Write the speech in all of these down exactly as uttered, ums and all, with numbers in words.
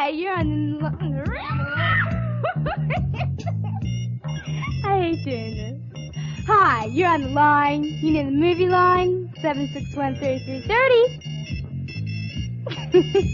Hi, you're on the... I hate doing this. Hi, you're on the line. You know the movie line? seven six one, three three three zero.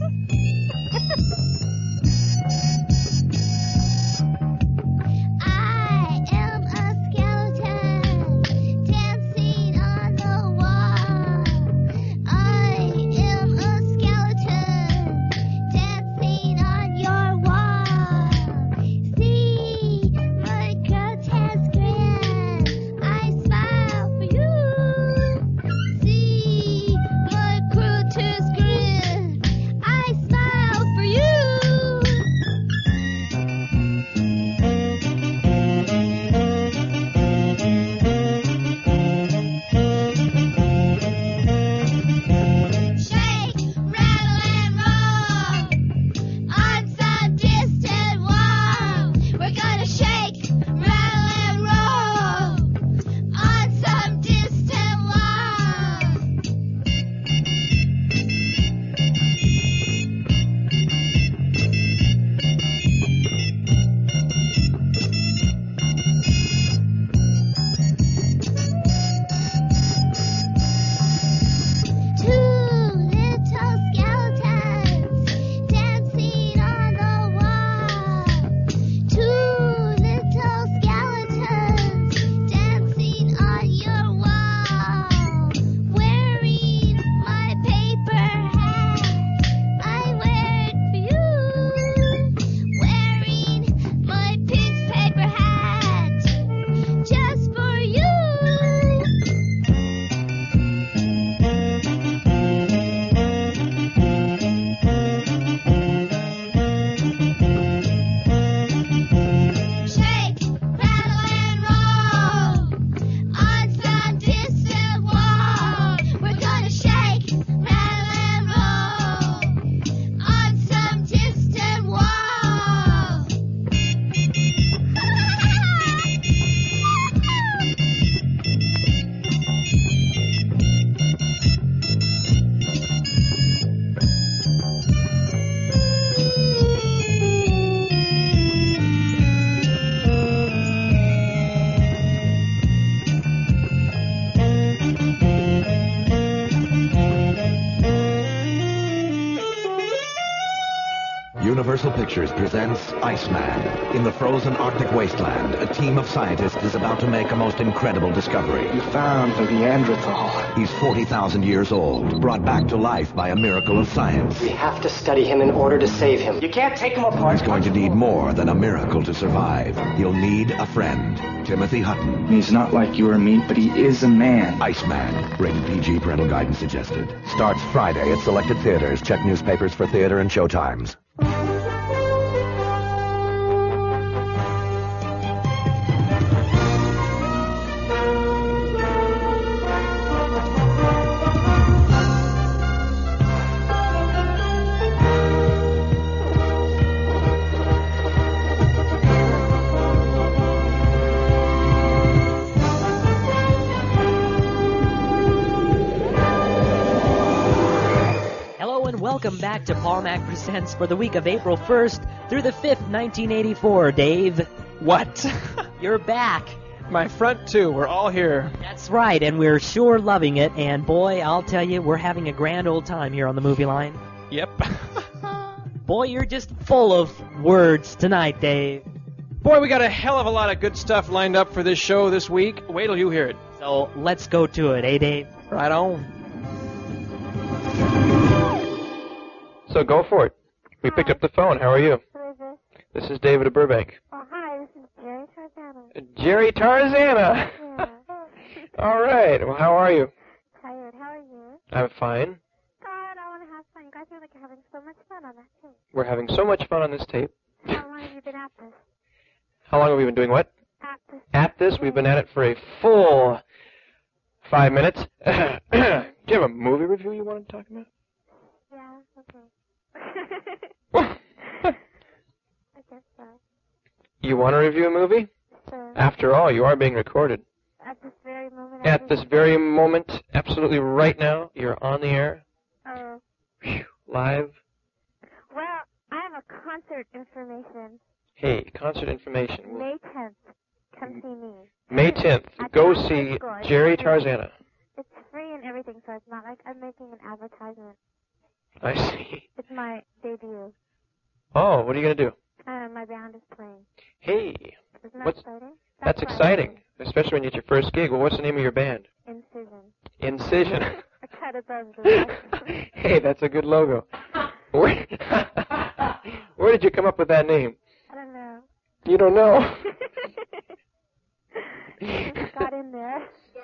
Universal Pictures presents Iceman. In the frozen Arctic wasteland, a team of scientists is about to make a most incredible discovery. You found the Neanderthal. He's forty thousand years old, brought back to life by a miracle of science. We have to study him in order to save him. You can't take him apart. He's going to need more than a miracle to survive. He'll need a friend. Timothy Hutton. He's not like you or me, but he is a man. Iceman. Rated P G. Parental guidance suggested. Starts Friday at selected theaters. Check newspapers for theater and showtimes. Welcome back to Paul Mac Presents for the week of April first through the fifth, nineteen eighty-four, Dave. What? You're back. My front two, we're all here. That's right, and we're sure loving it, and boy, I'll tell you, we're having a grand old time here on the movie line. Yep. Boy, you're just full of words tonight, Dave. Boy, we got a hell of a lot of good stuff lined up for this show this week. Wait till you hear it. So, let's go to it, eh, Dave? Right on. So go for it. We picked up the phone. How are you? Who is this? This is David of Burbank. Oh, hi, this is Jerry Tarzana. Jerry Tarzana! Yeah. All right. Well, how are you? Tired. How are you? I'm fine. God, I want to have fun. You guys are like having so much fun on that tape. We're having so much fun on this tape. How long have you been at this? How long have we been doing what? At this. At this? We've been at it for a full five minutes. Do you have a movie review you want to talk about? Yeah, okay. I guess so. You want to review a movie? Sure. After all, you are being recorded. At this very moment. At this very moment, absolutely right now, you're on the air. Oh. Whew, live. Well, I have concert information. Hey, concert information. Well, May tenth. Come see me. May tenth. At Go the see High School. Jerry It's free. Tarzana. It's free and everything, so it's not like I'm making an advertisement. I see. It's my debut. Oh, what are you going to do? Uh, my band is playing. Hey, Isn't that What's- exciting? that's what I exciting, do. especially when you get your first gig. Well, what's the name of your band? Incision. Incision. A cut above the rest. Hey, that's a good logo. Where, where did you come up with that name? I don't know. You don't know. It just got in there.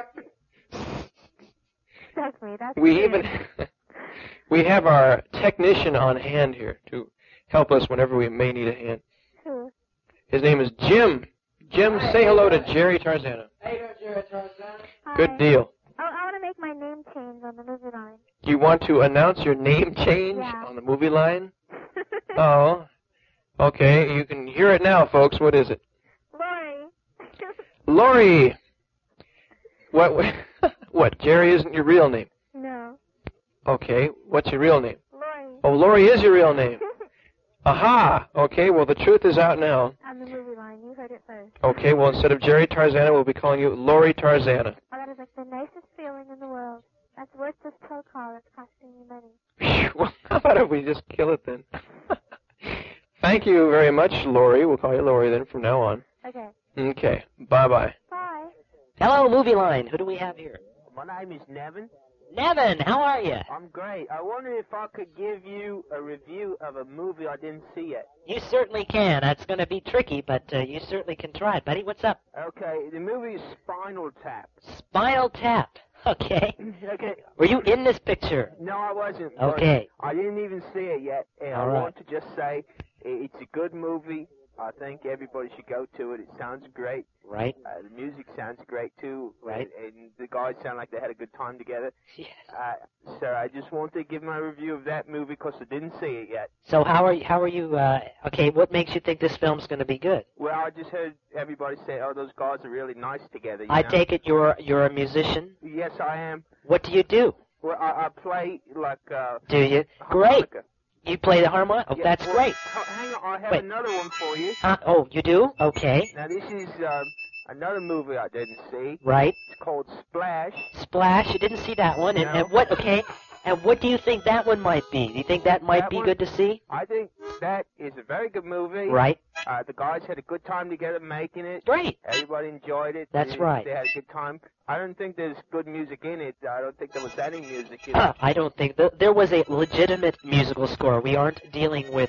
Stuck me. That's We weird. even we have our technician on hand here to help us whenever we may need a hand. Who? His name is Jim. Jim, say hello to Jerry Tarzana. Hi. Good deal. Oh, I want to make my name change on the movie line. Do you want to announce your name change Yeah. on the movie line? Oh, okay. You can hear it now, folks. What is it? Lori. Lori. What? What? Jerry isn't your real name. No. Okay. What's your real name? Lori. Oh, Lori is your real name. Aha. Okay. Well, the truth is out now. On the movie line. You heard it first. Okay. Well, instead of Jerry Tarzana, we'll be calling you Lori Tarzana. Oh, that is like the nicest feeling in the world. That's worth this toe call. It's costing me money. Phew, well, how about if we just kill it then? Thank you very much, Lori. We'll call you Lori then from now on. Okay. Okay. Bye-bye. Bye. Hello, movie line. Who do we have here? My name is Nevin. Nevin, how are you? I'm great. I wondered if I could give you a review of a movie I didn't see yet. You certainly can. That's going to be tricky, but uh, you certainly can try it, buddy. What's up? Okay, the movie is Spinal Tap. Spinal Tap. Okay. Okay. Were you in this picture? No, I wasn't. but Okay. I didn't even see it yet, and All I right. want to just say i- it's a good movie. I think everybody should go to it. It sounds great. Right. Uh, the music sounds great too. Right. And, and the guys sound like they had a good time together. Yes. Uh, so I just want to give my review of that movie because I didn't see it yet. So how are you? How are you? Uh, okay. What makes you think this film's going to be good? Well, I just heard everybody say, "Oh, those guys are really nice together." You I know? take it you're you're a musician. Yes, I am. What do you do? Well, I, I play like uh, Do you? Great. harmonica. You play the harmonica. Oh, Yeah, that's well, great. h- Hang on, I have Wait. another one for you. Uh, oh, you do? Okay. Now this is um, another movie I didn't see. Right. It's called Splash. Splash. You didn't see that one. And, No. and what? Okay. And what do you think that one might be? Do you think that might That be one- good to see? I think that is a very good movie. Right. Uh, the guys had a good time together making it. Great. Everybody enjoyed it. That's They- right. They had a good time. I don't think there's good music in it. I don't think there was any music in Uh, it. I don't think th- there was a legitimate musical score. We aren't dealing with.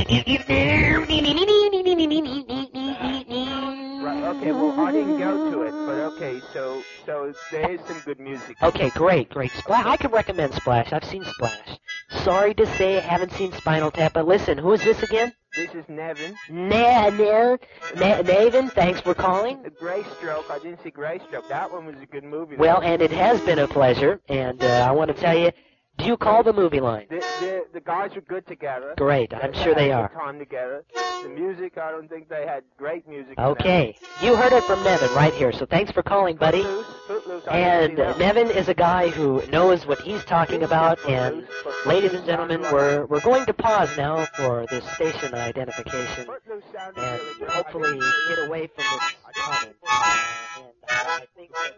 Right. Okay. Well, I didn't go to it, but okay. So, so there is some good music. Okay, great, great. Splash. I can recommend Splash. I've seen Splash. Sorry to say I haven't seen Spinal Tap, but listen, who is this again? This is Nevin. Na Na Na Nathan, thanks for calling. Grey Stroke. I didn't see Grey Stroke. That one was a good movie. though. Well, and it has been a pleasure, and uh, I want to tell you, do you call the movie line? The, the, the guys were good together. Great, I'm sure had they a are. Good time together. The music, I don't think they had great music. in that. Okay, you heard it from Nevin right here, so thanks for calling, buddy. Footloose, Footloose, I didn't And see uh, that one. Nevin is a guy who knows what he's talking about, and ladies and gentlemen, we're, we're going to pause now for this station identification, Footloose sounded and really good. hopefully I didn't see get it. away from this comment. Uh, and I think that...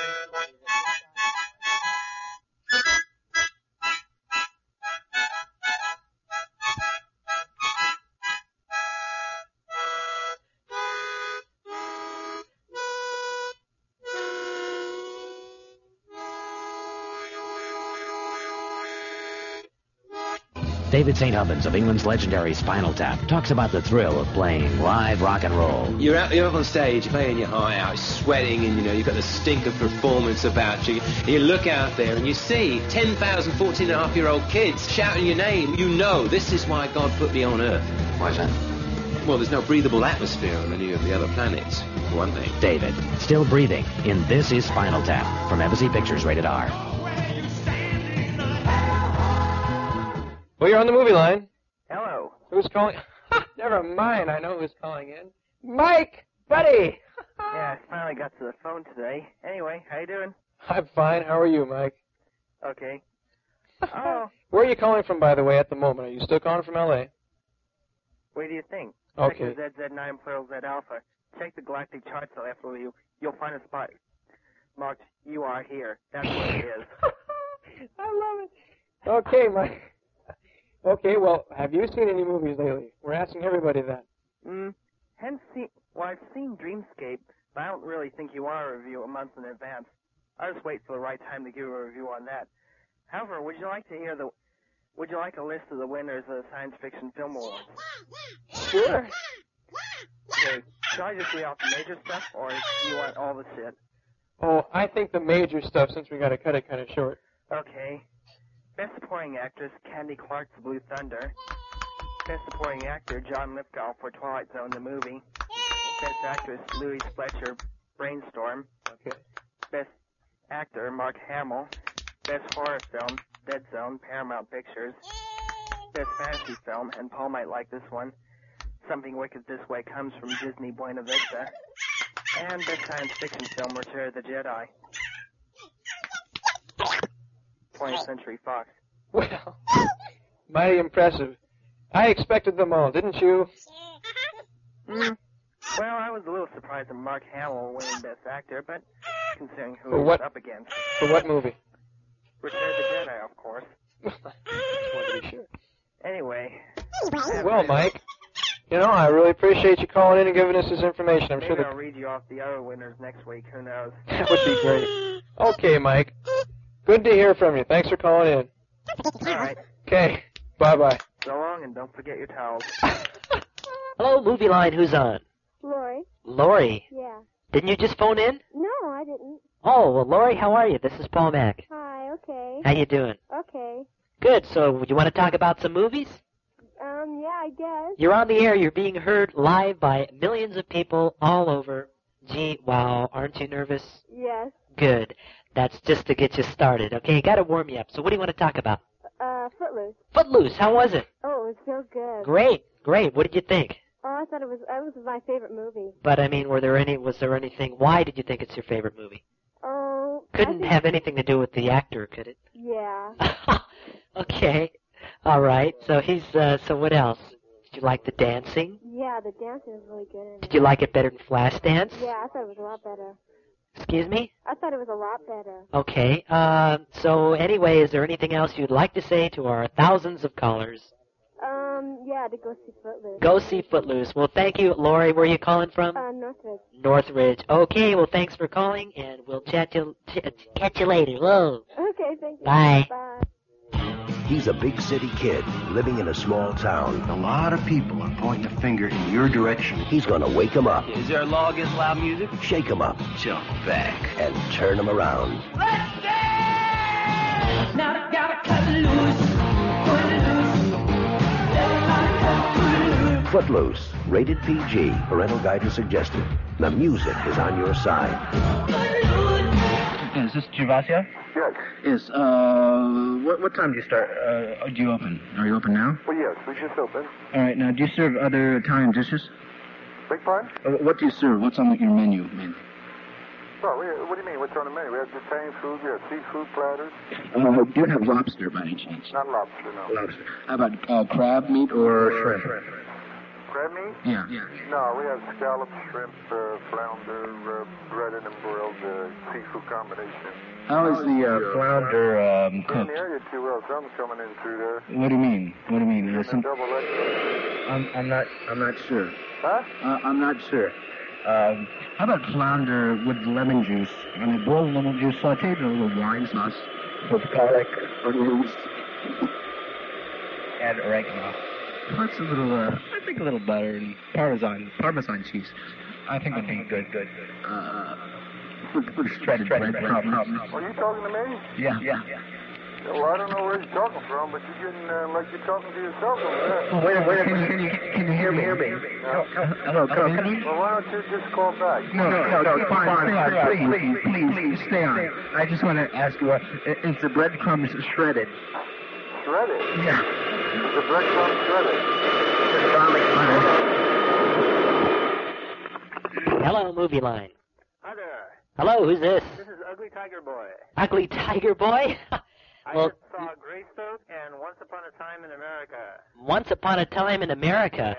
David Saint Hubbins of England's legendary Spinal Tap talks about the thrill of playing live rock and roll. You're out, you're up on stage, you're playing your heart out, sweating, and you know you've got the stink of performance about you. You look out there and you see ten thousand fourteen and a half year old kids shouting your name. You know this is why God put me on Earth. Why's that? Well, there's no breathable atmosphere on any of the other planets, for one thing. David, still breathing in This Is Spinal Tap from Embassy Pictures, rated R. Well, you're on the movie line. Hello. Who's calling? Never mind. I know who's calling in. Mike, buddy. Yeah, I finally got to the phone today. Anyway, how you doing? I'm fine. How are you, Mike? Okay. Oh, Where are you calling from, by the way, at the moment? Are you still calling from L A? What do you think? Okay. Check the Z Z nine plural Z alpha. Check the galactic chart so after you, you'll find a spot marked "You are here." That's what it is. I love it. Okay, Mike. Okay, well, have you seen any movies lately? We're asking everybody that. Mm, hadn't seen, well, I've seen Dreamscape, but I don't really think you want to review a month in advance. I'll just wait for the right time to give a review on that. However, would you like to hear the, would you like a list of the winners of the Science Fiction Film Awards? Sure. Okay, should I just read off the major stuff, or do you want all the shit? Oh, I think the major stuff, since we got to cut it kind of short. Okay. Best Supporting Actress, Candy Clark's Blue Thunder. Best Supporting Actor, John Lithgow for Twilight Zone, the movie. Best Actress, Louise Fletcher, Brainstorm. Okay. Best Actor, Mark Hamill. Best Horror Film, Dead Zone, Paramount Pictures. Best Fantasy Film, and Paul might like this one, Something Wicked This Way Comes from Disney Buena Vista. And Best Science Fiction Film, Return of the Jedi. twentieth Century Fox. Well, mighty impressive. I expected them all, didn't you? Mm. Well, I was a little surprised at Mark Hamill winning Best Actor, but considering who For he what- was up against. For what movie? Return of the Jedi, of course. Just wanted to be sure. Anyway. Well, Mike, you know, I really appreciate you calling in and giving us this information. I'm Maybe sure I'll that read you off the other winners next week. Who knows? that would be great. Okay, Mike. Good to hear from you. Thanks for calling in. All right. Okay. Bye-bye. So long, and don't forget your towels. Hello, Movie Line. Who's on? Lori? Lori. Yeah. Didn't you just phone in? No, I didn't. Oh, well, Lori, how are you? This is Paul Mack. Hi, okay. How you doing? Okay. Good. So, you want to talk about some movies? Um, yeah, I guess. You're on the air. You're being heard live by millions of people all over. Gee, wow. Aren't you nervous? Yes. Good. That's just to get you started. Okay, got to warm you up. So what do you want to talk about? Uh, Footloose. Footloose. How was it? Oh, it was so good. Great. Great. What did you think? Oh, I thought it was, that was my favorite movie. But I mean, were there any? Was there anything? Why did you think it's your favorite movie? Oh. I Couldn't think- have anything to do with the actor, could it? Yeah. Okay. All right. So he's. Uh, so what else? Did you like the dancing? Yeah, the dancing was really good. in Did it. you like it better than Flashdance? Yeah, I thought it was a lot better. Excuse me? I thought it was a lot better. Okay. Uh, so anyway, is there anything else you'd like to say to our thousands of callers? Um, yeah, to go see Footloose. Go see Footloose. Well, thank you, Lori. Where are you calling from? Uh, Northridge. Northridge. Okay. Well, thanks for calling, and we'll chat you ch- catch you later. Whoa. Okay, thank you. Bye. Bye. He's a big city kid living in a small town. A lot of people are pointing a finger in your direction. He's gonna wake him up, Is there a law against loud music? shake him up, Jump back. and turn him around. Let's dance! Now gotta cut loose, put it loose. Everybody cut loose. Footloose, rated P G, parental guidance suggested. The music is on your side. Is this Gervasio? Yes. Yes. Uh, what what time do you start? Uh, do you open? Are you open now? Well, yes, we just opened. All right. Now, do you serve other Italian dishes? Big pardon? Uh, what do you serve? What's on your menu, man? Oh, we, what do you mean? What's on the menu? We have Italian food. We have seafood platters. Uh, do you have lobster by any chance? Not lobster, no. Lobster. How about uh, crab meat or shrimp? Crab meat? Yeah. Yeah. No, we have scallops, shrimp, uh, flounder, uh, breaded and broiled uh, seafood combination. How is the uh, flounder um, In cooked? the area too well. Something's coming in through there. What do you mean? What do you mean? Uh, Getting some- a double extra. I'm I'm not I'm not sure. Huh? Uh, I'm not sure. Um, how about flounder with lemon juice? I mean, boiled lemon juice, sauteed in a little wine sauce with garlic, onions, and oregano. That's a little, uh, I think a little butter and parmesan, parmesan cheese. I think would be good, good. Uh, with, with shredded bread. Are you talking to me? Yeah, yeah, yeah. Well, I don't know where you're talking from, but you're getting uh, like you're talking to yourself over there. Oh, wait a minute. Can you, can you, can you hear me? Hear me? No. Hello, come, come in. Well, why don't you just call back? No, no, no, fine, fine, fine, please, please, please, stay on. I just want to ask you, uh, is the breadcrumbs shredded? Shredded? Yeah. The breadcrumb shredded. Just garlic butter. Hello, Movie Line. Hi there. Hello, who's this? This is Ugly Tiger Boy. Ugly Tiger Boy? I Well- just saw Greystoke and Once Upon a Time in America. Once Upon a Time in America.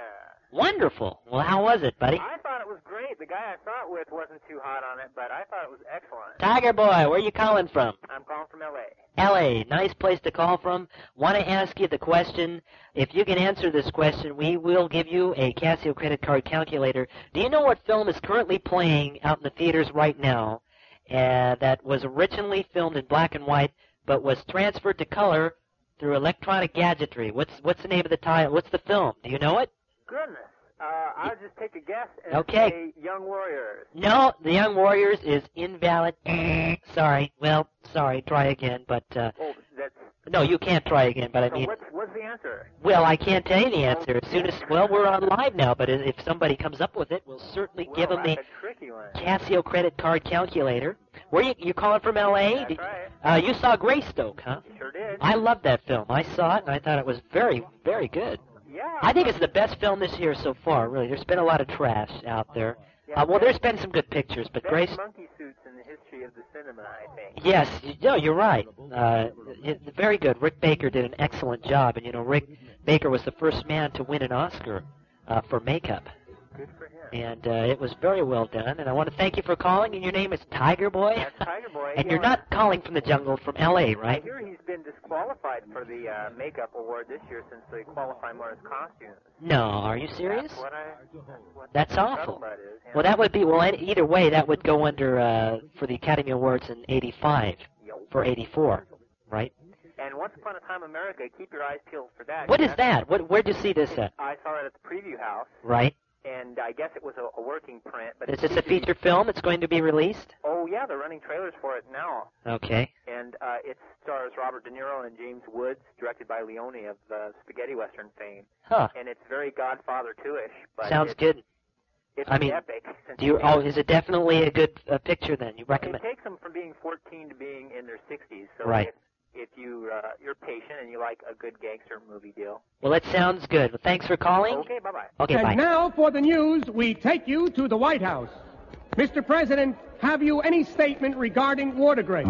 Wonderful. Well, how was it, buddy? I thought it was great. The guy I saw it with wasn't too hot on it, but I thought it was excellent. Tiger Boy, where you calling from? I'm calling from L A L A, nice place to call from. Want to ask you the question. If you can answer this question, we will give you a Casio credit card calculator. Do you know what film is currently playing out in the theaters right now uh, that was originally filmed in black and white but was transferred to color through electronic gadgetry? What's what's the name of the title? What's the film? Do you know it? Goodness. Uh, I'll just take a guess and Okay. say Young Warriors. No, The Young Warriors is invalid. Sorry. Well, sorry. Try again, but uh, Oh, that's... no, you can't try again. But I So mean, what's, what's the answer? well, I can't tell you the answer. As soon as well, we're on live now. But if somebody comes up with it, we'll certainly Well, give them the that's a tricky one. Casio credit card calculator. Where you you calling from? L A? That's Did- right. Uh, you saw Greystoke, huh? Sure did. I loved that film. I saw it, and I thought it was very, very good. Yeah. I think it's the best film this year so far, really. There's been a lot of trash out there. Yeah, Uh, well, there's been some good pictures, but Best Grace... monkey suits in the history of the cinema, I think. Yes, y- no, you're right. Uh, it, very good. Rick Baker did an excellent job, and you know, Rick Baker was the first man to win an Oscar uh, for makeup. Good for him. And uh, it was very well done, and I want to thank you for calling, and your name is Tiger Boy? That's Tiger Boy. And yeah. you're not calling from the jungle, from L A, I right? hear he's been disqualified for the uh, makeup award this year since they qualify more as costumes. No, are you serious? That's what I... That's, what That's the awful. scuttlebutt is, yeah. Well, that would be, well, any- either way, that would go under, uh, for the Academy Awards in eighty-five, for eighty-four, right? And Once Upon a Time America, keep your eyes peeled for that. What is That's- that? What, where'd you see this at? I saw it at the preview house, Right? and I guess it was a, a working print. But Is it this a feature film? It's going to be released? Oh, yeah, they're running trailers for it now. Okay. And uh, it stars Robert De Niro and James Woods, directed by Leone of uh, spaghetti western fame. Huh. And it's very Godfather two-ish. But Sounds it's, good. It's I mean, epic. Do you? Oh, is it definitely a good uh, picture then? You recommend? It takes them from being fourteen to being in their sixties. So Right. if, if you, uh, you're patient and you like a good gangster movie deal. Well, it sounds good. Well, thanks for calling. Okay, bye-bye. Okay, and bye. now for the news, we take you to the White House. Mister President, have you any statement regarding Watergate?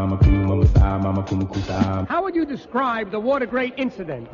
How would you describe the Watergate incident?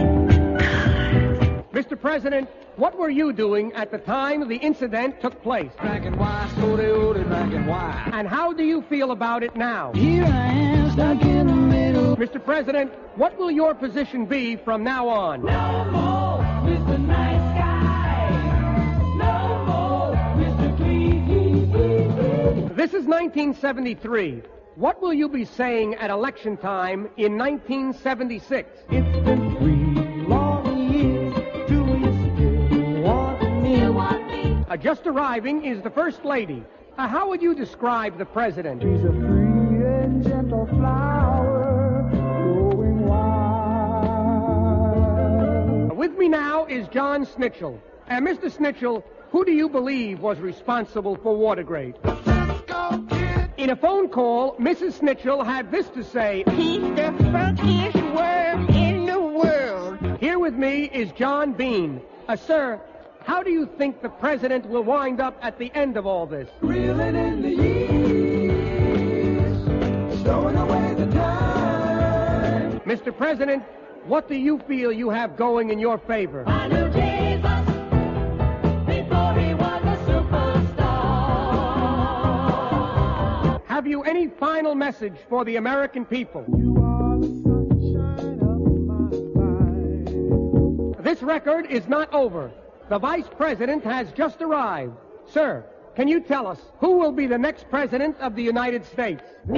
Mister President, what were you doing at the time the incident took place? Black and white, slowly old black and white. And how do you feel about it now? Here I am, stuck in the middle. Mister President, what will your position be from now on? No more, Mister Nice Guy. No more, Mister Clean, clean, clean, clean. This is nineteen seventy-three. What will you be saying at election time in nineteen seventy-six? It's been three long years. Do you still want me? You want me? Uh, just arriving is the First Lady. Uh, how would you describe the President? She's a free and gentle flower, growing wild. Uh, with me now is John Snitchell. Uh, Mister Snitchell, who do you believe was responsible for Watergate? In a phone call, Missus Snitchell had this to say. He's the funkiest worm in the world. Here with me is John Bean. Uh, sir, how do you think the President will wind up at the end of all this? Reeling in the years, stowing away the time. Mister President, what do you feel you have going in your favor? I knew Jesus before he was a superstar. Have you any final message for the American people? You are the sunshine of my life. This record is not over. The Vice President has just arrived. Sir, can you tell us who will be the next President of the United States?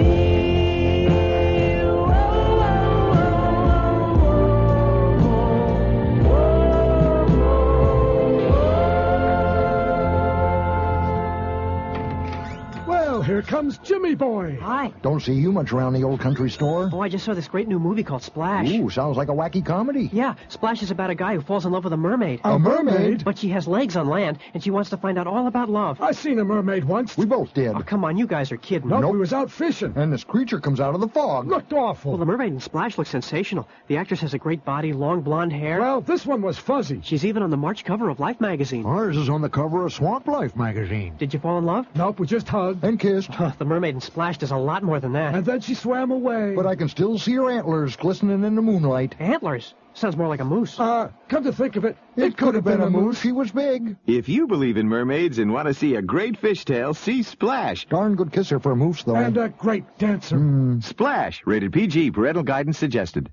Well, here comes Jimmy Boy. Hi. Don't see you much around the old country store. Oh, I just saw this great new movie called Splash. Ooh, sounds like a wacky comedy. Yeah, Splash is about a guy who falls in love with a mermaid. A mermaid? But she has legs on land, and she wants to find out all about love. I seen a mermaid once. We both did. Oh, come on, you guys are kidding. Nope, we was out fishing. And this creature comes out of the fog. Looked awful. Well, the mermaid in Splash looks sensational. The actress has a great body, long blonde hair. Well, this one was fuzzy. She's even on the March cover of Life magazine. Ours is on the cover of Swamp Life magazine. Did you fall in love? Nope, we just hugged. And kissed. Huh, the mermaid in Splash does a lot more than that. And then she swam away. But I can still see her antlers glistening in the moonlight. Antlers? Sounds more like a moose. Uh, come to think of it, It, it could have been, been a moose. She was big. If you believe in mermaids and want to see a great fishtail, see Splash. Darn good kisser for a moose, though. And a great dancer. Mm. Splash, rated P G, parental guidance suggested.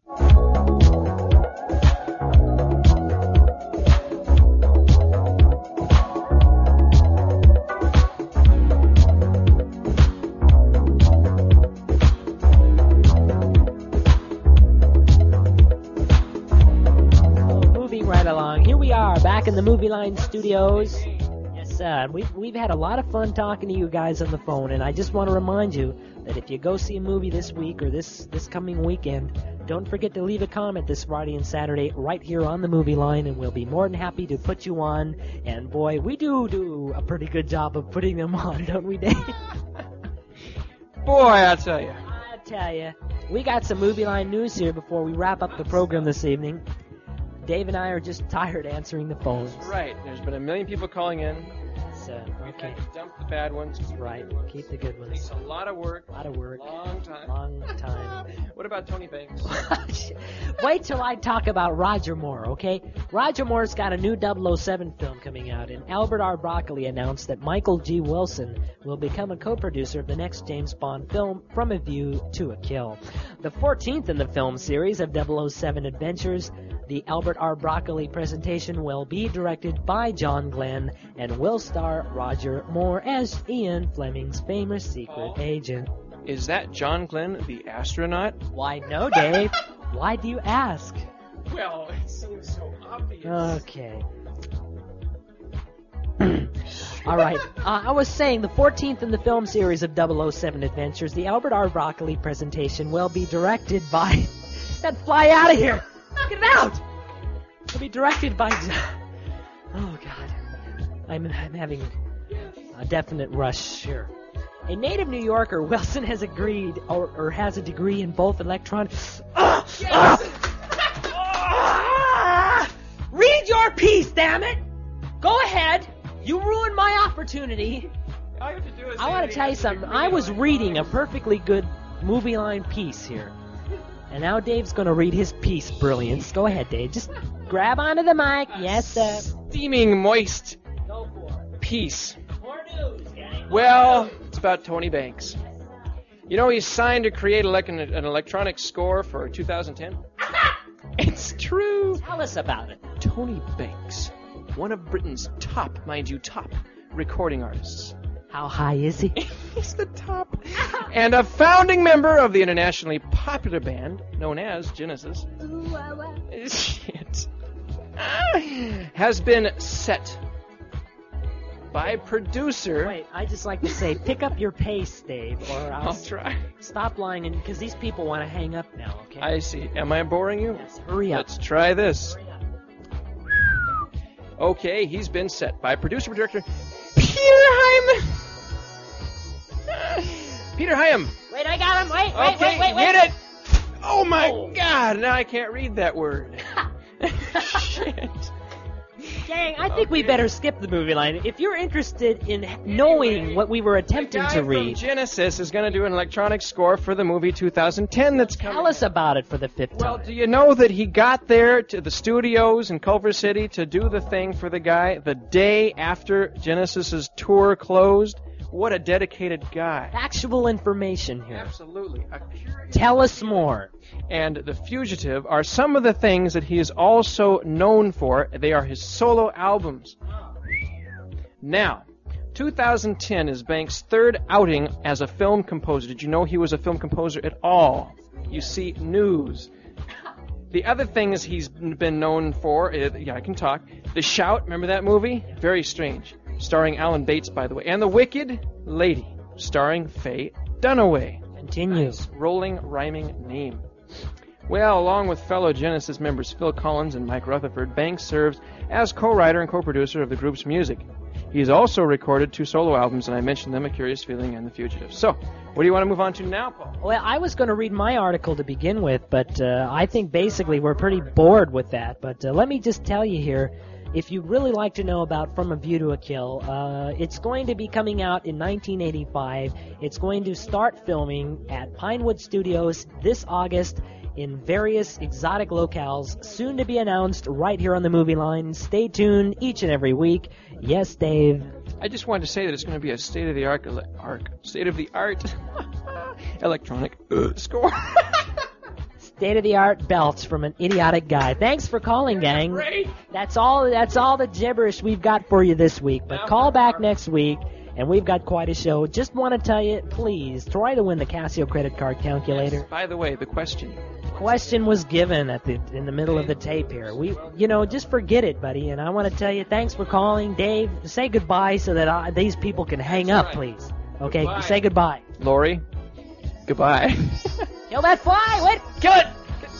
Back in the Movie Line studios. Yes, sir. We've, we've had a lot of fun talking to you guys on the phone, and I just want to remind you that if you go see a movie this week or this, this coming weekend, don't forget to leave a comment this Friday and Saturday right here on the Movie Line, and we'll be more than happy to put you on. And boy, we do do a pretty good job of putting them on, don't we, Dave? Boy, I tell you. I tell you. We got some Movie Line news here before we wrap up the program this evening. Dave and I are just tired answering the phones. That's right. There's been a million people calling in. So, okay. Dump the bad ones. Right. Keep the good ones. Takes a lot of work. A lot of work. Long time. Long time. What about Tony Banks? Wait till I talk about Roger Moore, okay? Roger Moore's got a new double oh seven film coming out, and Albert R. Broccoli announced that Michael G. Wilson will become a co-producer of the next James Bond film, From a View to a Kill. The fourteenth in the film series of double oh seven Adventures, the Albert R. Broccoli presentation will be directed by John Glenn and will star Roger Moore as Ian Fleming's famous secret oh. agent. Is that John Glenn, the astronaut? Why, no, Dave. Why do you ask? Well, it seems so obvious. Okay. All right. Uh, I was saying the fourteenth in the film series of double oh seven Adventures, the Albert R. Broccoli presentation will be directed by... That fly out of here! Get it out! It'll be directed by... Oh, God. I'm, I'm having a definite rush here. A native New Yorker, Wilson has agreed, or, or has a degree in both electronics... Ah! Yes! Ah! Read your piece, damn it! Go ahead. You ruined my opportunity. All you have to do is I want to tell you something. I was reading a perfectly good Movie Line piece here. And now Dave's going to read his piece, Brilliance. Go ahead, Dave. Just grab onto the mic. Yes, sir. Steaming, moist piece. Well, it's about Tony Banks. You know, he's signed to create elec- an electronic score for two thousand ten. It's true. Tell us about it. Tony Banks, one of Britain's top, mind you, top recording artists. How high is he? He's the top. And a founding member of the internationally popular band known as Genesis. Shit. Has been set by producer... Wait, I just like to say, pick up your pace, Dave, or I'll, I'll try. Stop lying, because these people want to hang up now, okay? I see. Am I boring you? Yes, hurry up. Let's try this. Okay, he's been set by producer-director Peter Hyam. Peter Hyam. Wait, I got him. Wait, wait, okay, wait, wait, wait. Get it. Oh, my oh. God. Now I can't read that word. Shit. Dang, I think okay. we better skip the Movie Line. If you're interested in knowing anyway, what we were attempting the guy to read... from Genesis is going to do an electronic score for the movie two thousand ten that's coming. Tell us about it for the fifth well, time. Well, do you know that he got there to the studios in Culver City to do the thing for the guy the day after Genesis's tour closed? What a dedicated guy. Factual information here. Absolutely. Tell us more. And The Fugitive are some of the things that he is also known for. They are his solo albums. Now, two thousand ten is Banks' third outing as a film composer. Did you know he was a film composer at all? You see, news. The other things he's been known for, is, yeah, I can talk. The Shout, remember that movie? Very strange. Starring Alan Bates, by the way. And The Wicked Lady, starring Faye Dunaway. Continue. Nice rolling, rhyming name. Well, along with fellow Genesis members Phil Collins and Mike Rutherford, Banks serves as co-writer and co-producer of the group's music. He's also recorded two solo albums, and I mentioned them, A Curious Feeling and The Fugitive. So, what do you want to move on to now, Paul? Well, I was going to read my article to begin with, but uh, I think basically we're pretty bored with that. But uh, let me just tell you here, if you'd really like to know about From a View to a Kill, uh, it's going to be coming out in nineteen eighty-five. It's going to start filming at Pinewood Studios this August in various exotic locales, soon to be announced right here on the Movie Line. Stay tuned each and every week. Yes, Dave? I just wanted to say that it's going to be a state-of-the-art, ele- arc, state-of-the-art electronic uh, score. State-of-the-art belts from an idiotic guy. Thanks for calling, gang. Great. That's all. That's all the gibberish we've got for you this week. But call back next week, and we've got quite a show. Just want to tell you, please try to win the Casio credit card calculator. Yes, by the way, the question. Question was given at the in the middle of the tape here. We, you know, just forget it, buddy. And I want to tell you, thanks for calling, Dave. Say goodbye so that I, these people can hang That's up, right. please. Okay, Goodbye. say goodbye. Lori, goodbye. Kill that fly! Wait, kill it!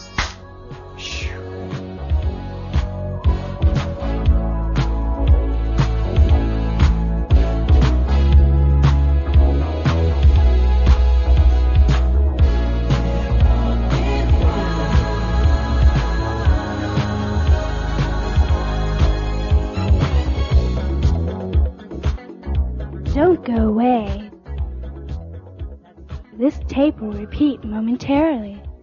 Don't go away. This tape will repeat momentarily.